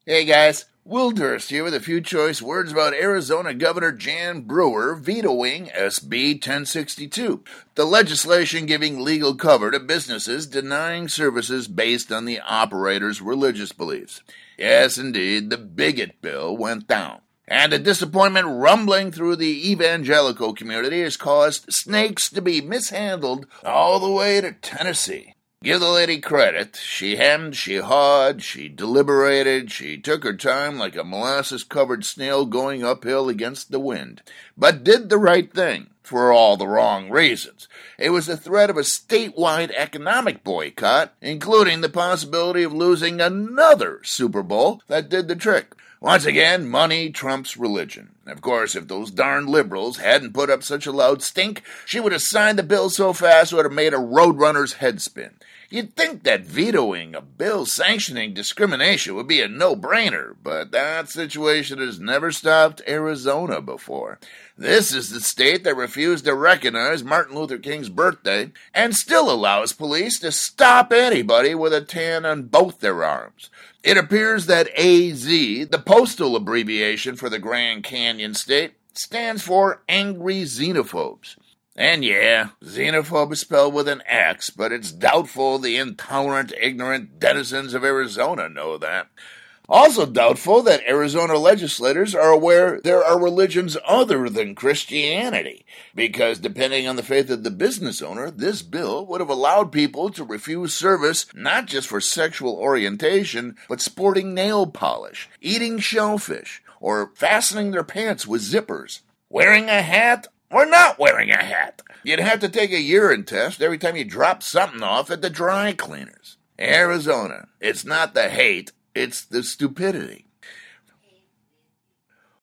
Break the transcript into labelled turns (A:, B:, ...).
A: Hey guys, Will Durst here with a few choice words about Arizona Governor Jan Brewer vetoing SB 1062, the legislation giving legal cover to businesses denying services based on the operator's religious beliefs. Yes, indeed, the bigot bill went down. And the disappointment rumbling through the evangelical community has caused snakes to be mishandled all the way to Tennessee. Give the lady credit. She hemmed, she hawed, she deliberated, she took her time like a molasses-covered snail going uphill against the wind, but did the right thing for all the wrong reasons. It was the threat of a statewide economic boycott, including the possibility of losing another Super Bowl, that did the trick. Once again, money trumps religion. Of course, if those darn liberals hadn't put up such a loud stink, she would have signed the bill so fast it would have made a roadrunner's head spin. You'd think that vetoing a bill sanctioning discrimination would be a no-brainer, but that situation has never stopped Arizona before. This is the state that refused to recognize Martin Luther King's birthday and still allows police to stop anybody with a tan on both their arms. It appears that AZ, the postal abbreviation for the Grand Canyon State, stands for Angry Xenophobes. And yeah, xenophobe is spelled with an X, but it's doubtful the intolerant, ignorant denizens of Arizona know that. Also doubtful that Arizona legislators are aware there are religions other than Christianity, because depending on the faith of the business owner, this bill would have allowed people to refuse service not just for sexual orientation, but sporting nail polish, eating shellfish, or fastening their pants with zippers, wearing a hat, or not wearing a hat. You'd have to take a urine test every time you drop something off at the dry cleaners. Arizona, it's not the hate, it's the stupidity.